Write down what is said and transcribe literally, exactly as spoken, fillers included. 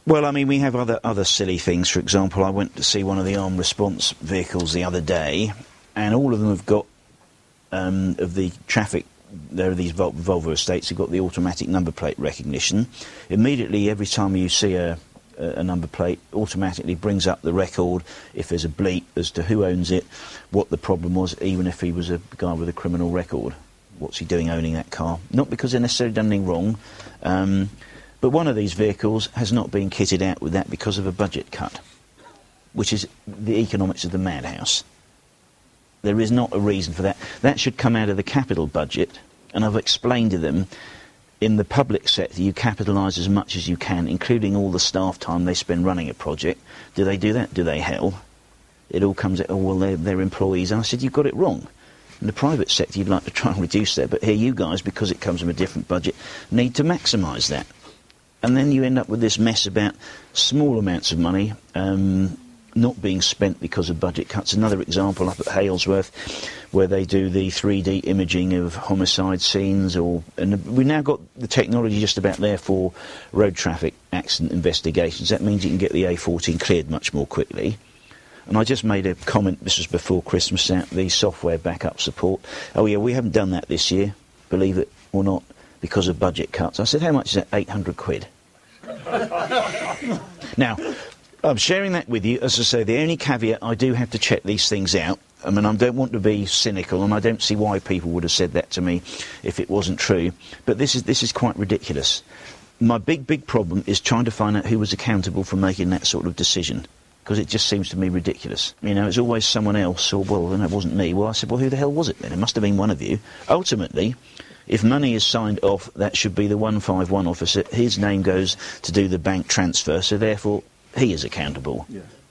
Well, I mean, we have other other silly things. For example, I went to see one of the armed response vehicles the other day, and all of them have got um, of the traffic. There are these Vol- Volvo estates who've got the automatic number plate recognition. Immediately, every time you see a, a, a number plate, automatically brings up the record if there's a bleat as to who owns it, what the problem was, even if he was a guy with a criminal record. What's he doing owning that car? Not because they've necessarily done anything wrong, um, but one of these vehicles has not been kitted out with that because of a budget cut, which is the economics of the madhouse. There is not a reason for that. That should come out of the capital budget, and I've explained to them, in the public sector you capitalise as much as you can, including all the staff time they spend running a project. Do they do that? Do they hell? It all comes out, oh, well, they're, they're employees. And I said, you've got it wrong. In the private sector you'd like to try and reduce that, but here you guys, because it comes from a different budget, need to maximise that. And then you end up with this mess about small amounts of money, um... not being spent because of budget cuts. Another example up at Halesworth, where they do the three D imaging of homicide scenes, or and we've now got the technology just about there for road traffic accident investigations. That means you can get the A fourteen cleared much more quickly. And I just made a comment, this was before Christmas, out the software backup support. Oh yeah, we haven't done that this year, believe it or not, because of budget cuts. I said, how much is that? eight hundred quid. Now, I'm sharing that with you. As I say, the only caveat, I do have to check these things out. I mean, I don't want to be cynical, and I don't see why people would have said that to me if it wasn't true. But this is this is quite ridiculous. My big, big problem is trying to find out who was accountable for making that sort of decision, because it just seems to me ridiculous. You know, it's always someone else, or, well, then it wasn't me. Well, I said, well, who the hell was it then? It must have been one of you. Ultimately, if money is signed off, that should be the one five one officer. His name goes to do the bank transfer, so therefore he is accountable. Yeah.